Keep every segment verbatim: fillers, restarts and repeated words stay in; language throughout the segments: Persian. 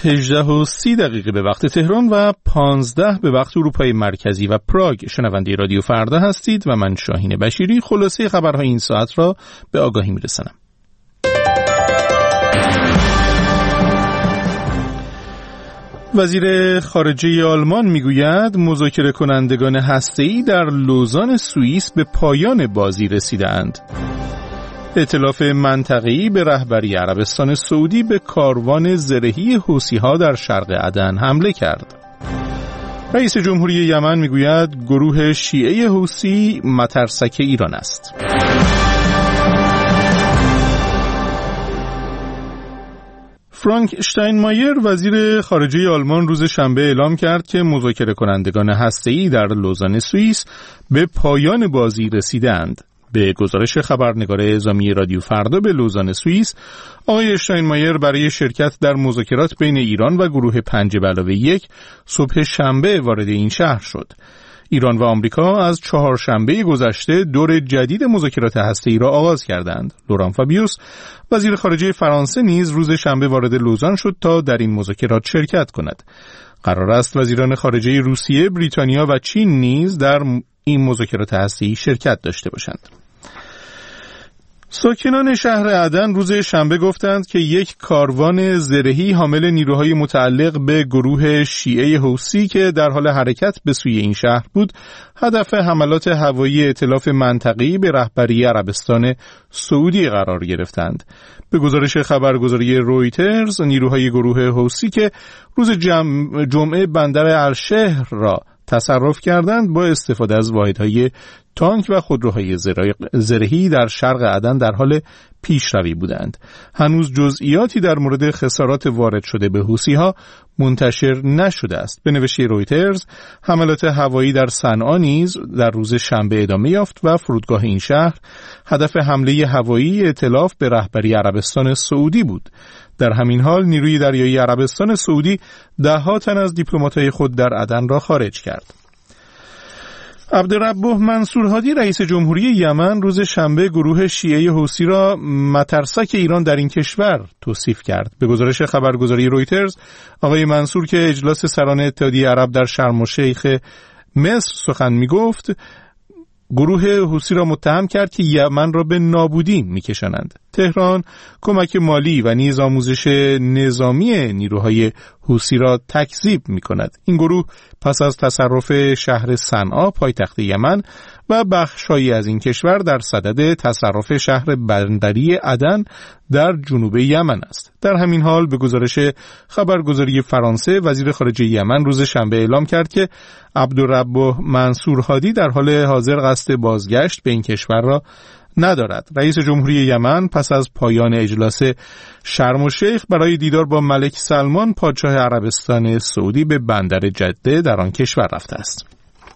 هجده و سی دقیقه به وقت تهران و پانزده به وقت اروپای مرکزی و پراگ. شنونده رادیو فردا هستید و من شاهین بشیری خلاصه خبرهای این ساعت را به آگاهی میرسانم. وزیر خارجه آلمان میگوید مذاکره کنندگان هسته‌ای در لوزان سوئیس به پایان بازی رسیدند. ائتلاف منطقه‌ای به رهبری عربستان سعودی به کاروان زرهی حوثی‌ها در شرق عدن حمله کرد. رئیس جمهوری یمن میگوید گروه شیعه حوثی مترسک ایران است. فرانک شتاینمایر وزیر خارجه آلمان روز شنبه اعلام کرد که مذاکره کنندگان هسته‌ای در لوزان سوئیس به پایان بازی رسیدند. به گزارش خبرنگار اعزامی رادیو فردا به لوزان سوئیس، آقای شتاینمایر برای شرکت در مذاکرات بین ایران و گروه پنج به علاوه یک صبح شنبه وارد این شهر شد. ایران و آمریکا از چهارشنبه گذشته دور جدید مذاکرات هسته‌ای را آغاز کردند. لوران فابیوس وزیر خارجه فرانسه نیز روز شنبه وارد لوزان شد تا در این مذاکرات شرکت کند. قرار است وزیران خارجه روسیه، بریتانیا و چین نیز در این مذاکرات هسته‌ای شرکت داشته باشند. ساکنان شهر عدن روز شنبه گفتند که یک کاروان زرهی حامل نیروهای متعلق به گروه شیعه حوثی که در حال حرکت به سوی این شهر بود، هدف حملات هوایی ائتلاف منطقه‌ای به رهبری عربستان سعودی قرار گرفتند. به گزارش خبرگزاری رویترز، نیروهای گروه حوثی که روز جمع جمعه بندر الشهر را تصرف کردند با استفاده از واحدهای تانک و خودروهای زرهی در شرق عدن در حال پیشروی بودند. هنوز جزئیاتی در مورد خسارات وارد شده به حوثی‌ها منتشر نشده است. به نوشته رویترز، حملات هوایی در صنعا نیز در روز شنبه ادامه یافت و فرودگاه این شهر هدف حمله هوایی ائتلاف به رهبری عربستان سعودی بود. در همین حال نیروی دریایی عربستان سعودی ده‌ها تن از دیپلمات‌های خود در عدن را خارج کرد. عبدالربه منصور هادی رئیس جمهوری یمن روز شنبه گروه شیعه حوثی را مترسک ایران در این کشور توصیف کرد. به گزارش خبرگزاری رویترز، آقای منصور که اجلاس سران اتحادیه عرب در شرم الشیخ مصر سخن می‌گفت، گروه حوثی را متهم کرد که یمن را به نابودی می‌کشانند. تهران کمک مالی و نیز آموزش نظامی نیروهای حوثی را تکذیب می‌کند. این گروه پس از تصرف شهر صنعا پایتخت یمن و بخش‌هایی از این کشور در صدد تصرف شهر بندری عدن در جنوب یمن است. در همین حال به گزارش خبرگزاری فرانسه، وزیر خارجه یمن روز شنبه اعلام کرد که عبدالربه منصور هادی در حال حاضر قصد بازگشت به این کشور را ندارد. رئیس جمهوری یمن پس از پایان اجلاس شرم الشیخ برای دیدار با ملک سلمان پادشاه عربستان سعودی به بندر جده در آن کشور رفته است.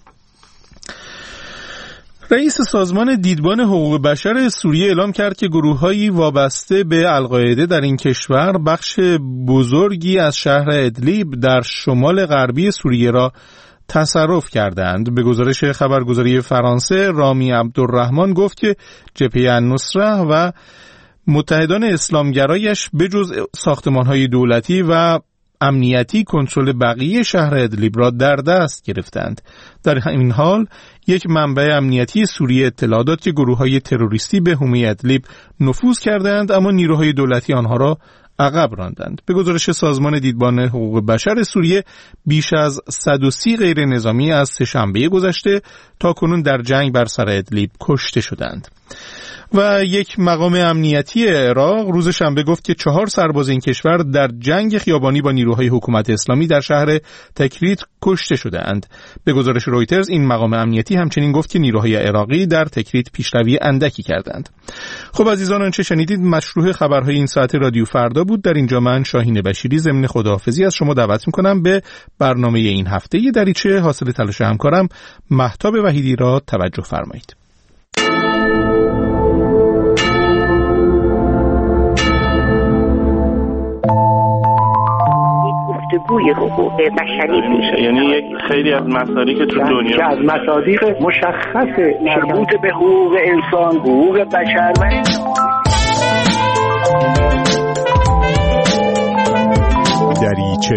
رئیس سازمان دیدبان حقوق بشر سوریه اعلام کرد که گروه‌هایی وابسته به القاعده در این کشور بخش بزرگی از شهر ادلیب در شمال غربی سوریه را تصرف کردند. به گزارش خبرگزاری فرانسه، رامی عبدالرحمن گفت که جبهه النصره و متحدان اسلامگرایش بجز ساختمان‌های دولتی و امنیتی کنترل بقیه شهر ادلیب را در دست گرفتند. در این حال یک منبع امنیتی سوریه اطلاع داد که گروه‌های تروریستی به حومه ادلیب نفوذ کردند اما نیروهای دولتی آنها را عقب راندند. به گزارش سازمان دیدبان حقوق بشر سوریه، بیش از صد و سی غیر نظامی از سه‌شنبه گذشته تا کنون در جنگ بر سر ادلیب کشته شدند. و یک مقام امنیتی عراق روز شنبه گفت که چهار سرباز این کشور در جنگ خیابانی با نیروهای حکومت اسلامی در شهر تکریت کشته شده‌اند. به گزارش رویترز، این مقام امنیتی همچنین گفت که نیروهای عراقی در تکریت پیشروی اندکی کردند. خب عزیزان، آنچه شنیدید مشروع خبرهای این ساعت رادیو فردا بود. در اینجا من شاهین بشیری ضمن خداحافظی از شما دعوت می‌کنم به برنامه این هفته دریچه حاصل تلاش همکارم مهتاب وحیدی را توجه فرمایید. گفتگوی حقوق بشری میشه، یعنی یک خیلی از مسائلی که تو دنیا که از مصادیق مشخص مربوط به حقوق انسان، حقوق بشر و دریچه.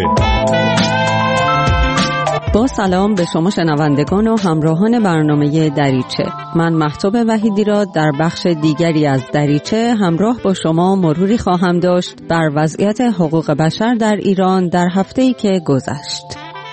با سلام به شما شنوندگان و همراهان برنامه دریچه. من مهتاب وحیدی را در بخش دیگری از دریچه همراه با شما مروری خواهم داشت بر وضعیت حقوق بشر در ایران در هفته‌ای که گذشت.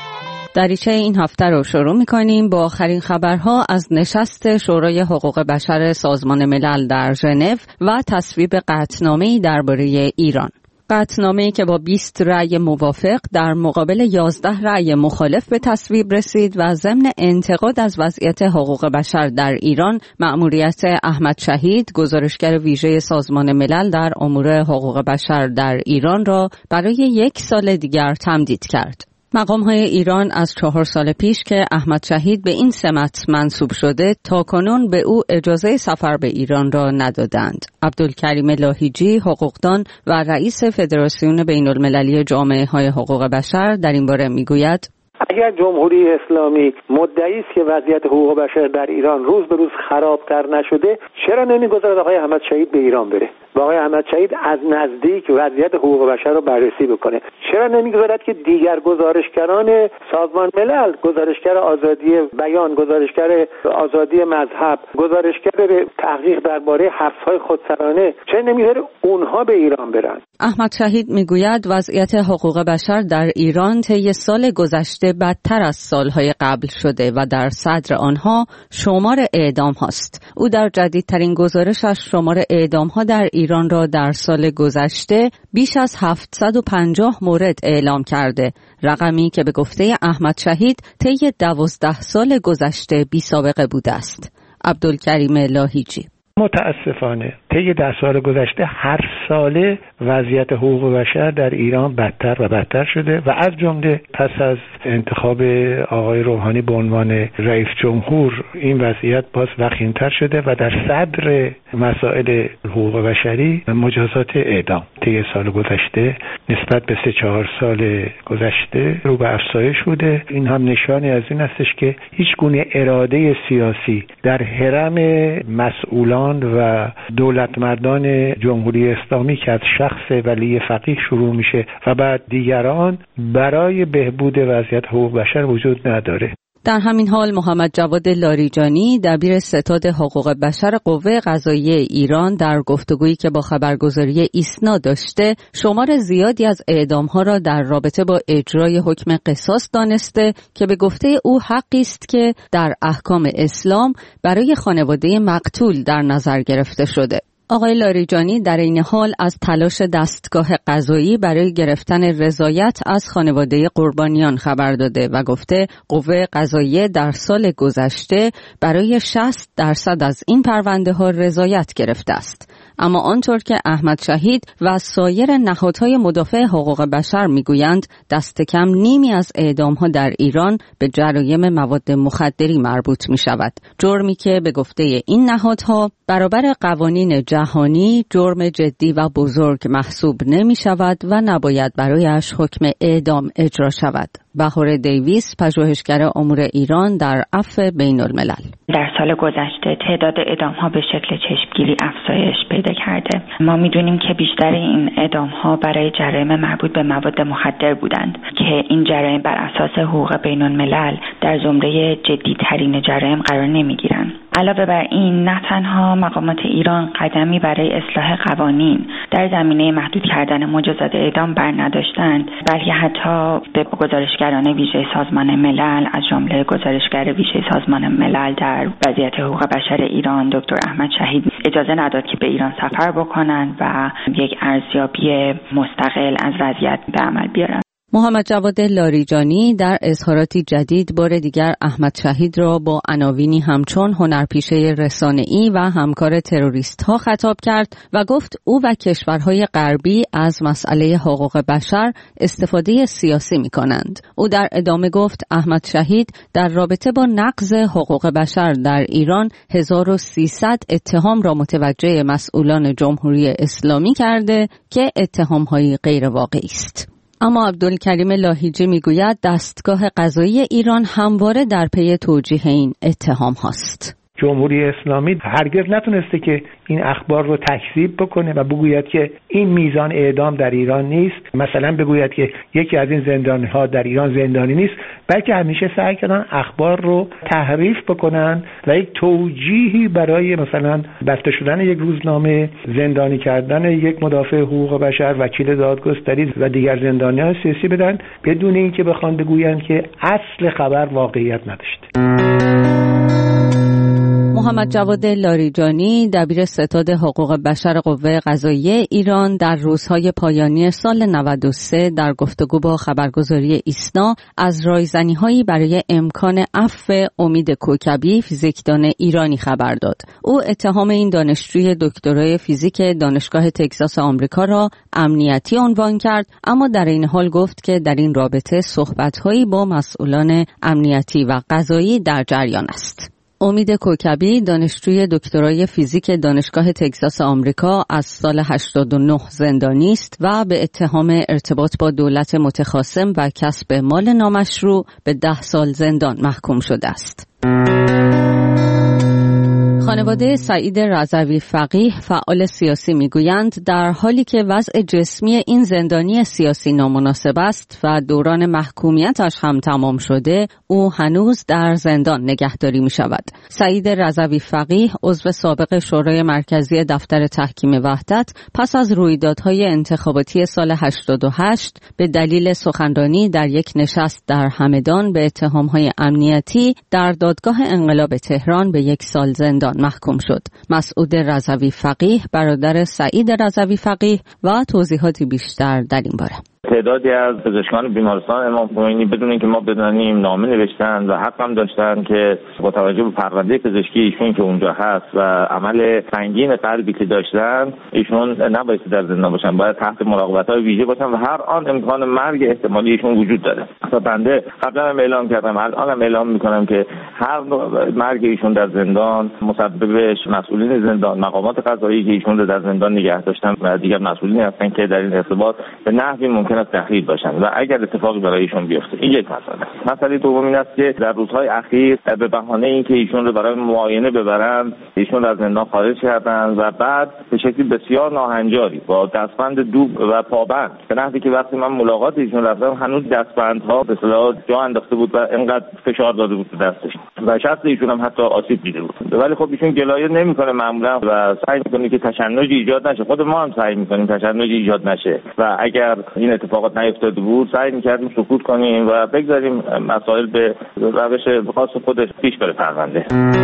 دریچه این هفته رو شروع می‌کنیم با آخرین خبرها از نشست شورای حقوق بشر سازمان ملل در ژنو و تصویب قطعنامه‌ای درباره ایران. قطعنامه‌ای که با بیست رأی موافق در مقابل یازده رأی مخالف به تصویب رسید و ضمن انتقاد از وضعیت حقوق بشر در ایران، مأموریت احمد شهید، گزارشگر ویژه سازمان ملل در امور حقوق بشر در ایران را برای یک سال دیگر تمدید کرد. مقام‌های ایران از چهار سال پیش که احمد شهید به این سمت منصوب شده تا کنون به او اجازه سفر به ایران را ندادند. عبدالکریم لاهیجی، حقوقدان و رئیس فدراسیون بین‌المللی جامعه‌های حقوق بشر در این باره می‌گوید: اگر جمهوری اسلامی مدعی است که وضعیت حقوق بشر در ایران روز به روز خرابتر نشده، چرا نمیگذارد آقای احمد شهید به ایران بره و آقای احمد شهید از نزدیک وضعیت حقوق بشر رو بررسی بکنه؟ چرا نمیگذارد که دیگر گزارشگران سازمان ملل، گزارشگر آزادی بیان، گزارشگر آزادی مذهب، گزارشگر تحقیق درباره حبس‌های خودسرانه، چرا نمیذاره اونها به ایران برن؟ احمد شهید میگوید وضعیت حقوق بشر در ایران طی سال گذشته بدتر از سالهای قبل شده و در صدر آنها شمار اعدام هاست. او در جدیدترین گزارشش شمار اعدام ها در ایران را در سال گذشته بیش از هفتصد و پنجاه مورد اعلام کرده، رقمی که به گفته احمد شهید طی دوازده سال گذشته بی سابقه بوده است. عبدالکریم لاهیجی: متاسفانه طی ده سال گذشته هر ساله وضعیت حقوق بشر در ایران بدتر و بدتر شده و از جمله پس از انتخاب آقای روحانی به عنوان رئیس جمهور این وضعیت باز وخیم‌تر شده و در صدر مسائل حقوق بشری مجازات اعدام طی سال گذشته نسبت به سه چهار سال گذشته رو به افزایش بوده. این هم نشانی از این هستش که هیچ گونه اراده سیاسی در حرم مسئولان و دولتمردان جمهوری اسلامی که از شخص ولی فقیه شروع میشه و بعد دیگران برای بهبود وضعیت حقوق بشر وجود نداره. در همین حال محمد جواد لاریجانی، دبیر ستاد حقوق بشر قوه قضاییه ایران، در گفتگویی که با خبرگزاری ایسنا داشته، شمار زیادی از اعدام‌ها را در رابطه با اجرای حکم قصاص دانسته که به گفته او حقی است که در احکام اسلام برای خانواده مقتول در نظر گرفته شده. آقای لاریجانی در این حال از تلاش دستگاه قضایی برای گرفتن رضایت از خانواده قربانیان خبر داده و گفته قوه قضاییه در سال گذشته برای شصت درصد از این پرونده ها رضایت گرفته است. اما آنطور که احمد شهید و سایر نهادهای مدافع حقوق بشر میگویند دست کم نیمی از اعدام‌ها در ایران به جرایم مواد مخدری مربوط می شود. جرمی که به گفته این نهادها برابر قوانین جهانی جرم جدی و بزرگ محسوب نمی شود و نباید برایش حکم اعدام اجرا شود. بهار دیویس، پژوهشگر امور ایران در عفو بین الملل: در سال گذشته تعداد اعدام‌ها به شکل چشمگیری افزایش پیدا کرده. ما می‌دونیم که بیشتر این اعدام‌ها برای جرایم مربوط به مواد مخدر بودند که این جرایم بر اساس حقوق بین الملل در زمره جدی‌ترین جرایم قرار نمی‌گیرند. علاوه بر این، نه تنها مقامات ایران قدمی برای اصلاح قوانین در زمینه محدود کردن مجازات اعدام بر نداشتند، بلکه حتی به گزارشگران ویژه سازمان ملل از جمله گزارشگر ویژه سازمان ملل در وضعیت حقوق بشر ایران دکتر احمد شهید اجازه نداد که به ایران سفر بکنند و یک ارزیابی مستقل از وضعیت به عمل بیارند. محمد جواد لاریجانی در اظهاراتی جدید بار دیگر احمد شهید را با عناوینی همچون هنرپیشه رسانه‌ای و همکار تروریست‌ها خطاب کرد و گفت او و کشورهای غربی از مسئله حقوق بشر استفاده سیاسی می‌کنند. او در ادامه گفت احمد شهید در رابطه با نقض حقوق بشر در ایران هزار و سیصد اتهام را متوجه مسئولان جمهوری اسلامی کرده که اتهام‌های غیر واقعی است. اما عبدالکریم لاهیجی میگوید دستگاه قضایی ایران همواره در پی توجیه این اتهام هاست. جمهوری اسلامی هرگز نتونسته که این اخبار رو تکذیب بکنه و بگوید که این میزان اعدام در ایران نیست، مثلا بگوید که یکی از این زندانی‌ها در ایران زندانی نیست، بلکه همیشه سعی کردن اخبار رو تحریف بکنن و یک توجیهی برای مثلا بسته شدن یک روزنامه، زندانی کردن یک مدافع حقوق بشر، وکیل دادگستری و دیگر زندانیان سیاسی بدن، بدون اینکه بخوان بگویند که اصل خبر واقعیت نداشته. محمد جواد لاریجانی، دبیر ستاد حقوق بشر قوه قضاییه ایران، در روزهای پایانی سال نود و سه در گفتگو با خبرگزاری ایسنا از رایزنی‌هایی برای امکان عفو امید کوکبی، فیزیکدان ایرانی خبر داد. او اتهام این دانشجوی دکترای فیزیک دانشگاه تگزاس آمریکا را امنیتی عنوان کرد، اما در این حال گفت که در این رابطه صحبت‌هایی با مسئولان امنیتی و قضایی در جریان است. امید کوکبی، دانشجوی دکترای فیزیک دانشگاه تگزاس آمریکا، از سال هشتاد و نه زندانی است و به اتهام ارتباط با دولت متخاصم و کسب مال نامشروع به ده سال زندان محکوم شده است. خانواده سعید رضوی فقیه، فعال سیاسی، میگویند در حالی که وضع جسمی این زندانی سیاسی نامناسب است و دوران محکومیتش هم تمام شده، او هنوز در زندان نگهداری می شود. سعید رضوی فقیه، عضو سابق شورای مرکزی دفتر تحکیم وحدت، پس از رویدادهای انتخاباتی سال هشتاد و هشت به دلیل سخنرانی در یک نشست در همدان به اتهامهای امنیتی در دادگاه انقلاب تهران به یک سال زندان محکوم شد. مسعود رضوی فقیه، برادر سعید رضوی فقیه، و توضیحاتی بیشتر در این باره. تعدادی از پزشکان بیمارستان امام خمینی بدون اینکه ما بدونیم نامه نوشتن و حق هم داشتن که با توجه به پرونده پزشکی ایشون که اونجا هست و عمل سنگین قلبی که داشتن، ایشون نباید در زندان باشن، باید تحت مراقبت‌های ویژه باشن و هر آن امکان مرگ احتمالی ایشون وجود داره. تا بنده قبلا هم اعلام کردم، الان هم اعلام میکنم که هر مرگ ایشون در زندان مسببش مسئولین زندان، مقامات قضایی که ایشون رو در زندان نگه داشتن و دیگر مسئولین هستن که در این ارتباط به نحوی ممکن است تخریب باشن و اگر اتفاقی برای ایشون بیفته. این یک مسئله. مسئله دوم این است که در روزهای اخیر به بهانه اینکه ایشون رو برای معاینه ببرن، ایشون رو از زندان خارج کردن و بعد به شکلی بسیار ناهنجاری با دستبند دوب و پابند، به نحوی که وقتی من ملاقات ایشون رفتم هنوز دستبندها به اصطلاح جا انداخته بود و اینقدر فشار داده بود به دستش و شخص ایشون هم حتی آسیب دیده بود. ولی خب ایشون گلایه نمیکنه معمولا و سعی میکنه که تشنجی ایجاد نشه. خود ما هم سعی میکنیم تشنجی ایجاد نشه و اگر این اتفاقات نیفتاده بود سعی میکردیم سکوت کنیم و بگذاریم مسائل به روش خاص خودش پیش بره پرونده.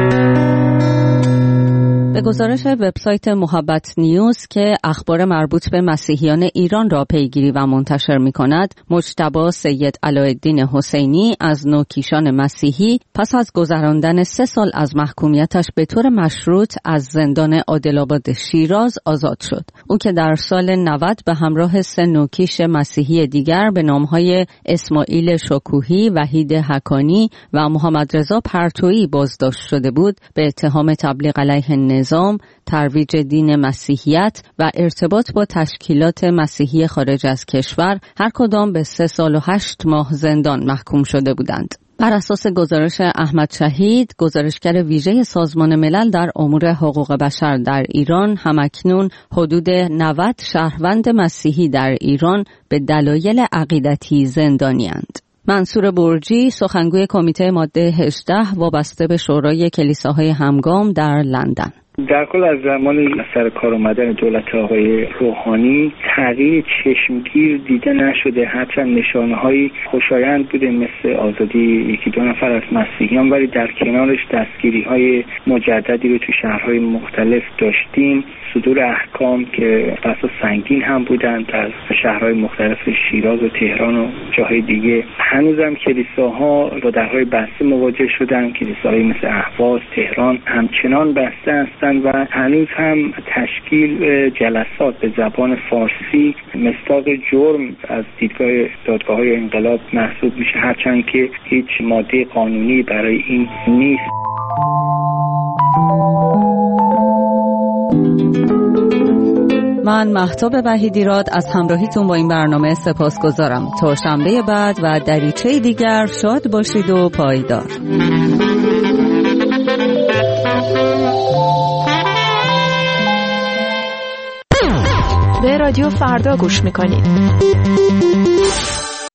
به گزارش وبسایت محبت نیوز که اخبار مربوط به مسیحیان ایران را پیگیری و منتشر می‌کند، مجتبی سید علاءالدین حسینی از نوکیشان مسیحی پس از گذراندن سه سال از محکومیتش به طور مشروط از زندان عادل‌آباد شیراز آزاد شد. او که در سال نود به همراه سه نوکیش مسیحی دیگر به نام‌های اسماعیل شکوهی، وحید حکانی و محمد رضا پرتویی بازداشت شده بود، به اتهام تبلیغ علیه نظام، ترویج دین مسیحیت و ارتباط با تشکیلات مسیحی خارج از کشور هر کدام به سه سال و هشت ماه زندان محکوم شده بودند. بر اساس گزارش احمد شهید، گزارشگر ویژه سازمان ملل در امور حقوق بشر در ایران، همکنون حدود نود شهروند مسیحی در ایران به دلایل عقیدتی زندانی‌اند. منصور برجی، سخنگوی کمیته ماده هجده وابسته به شورای کلیساهای همگام در لندن: در کل از زمان سر کار اومدن دولت آقای روحانی تغییر چشمگیر دیده نشده، هرچند نشانه‌های خوشایند بوده مثل آزادی یکی دو نفر از مسیحیان، ولی در کنارش دستگیری‌های مجددی رو تو شهرهای مختلف داشتیم، صدور احکام که بسا سنگین هم بودن در شهرهای مختلف شیراز و تهران و جاهای دیگه. هنوزم کلیساها با درهای بسته مواجه شدن، کلیساهای مثل اهواز، تهران همچنان بسته هستند و هنوز هم تشکیل جلسات به زبان فارسی مصداق جرم از دیدگاه دادگاه‌های انقلاب محسوب میشه، هرچند که هیچ ماده قانونی برای این نیست. من مهتاب وحیدیراد از همراهیتون با این برنامه سپاسگزارم. تا شنبه بعد و دریچه دیگر شاد باشید و پایدار. به رادیو فردا گوش میکنید.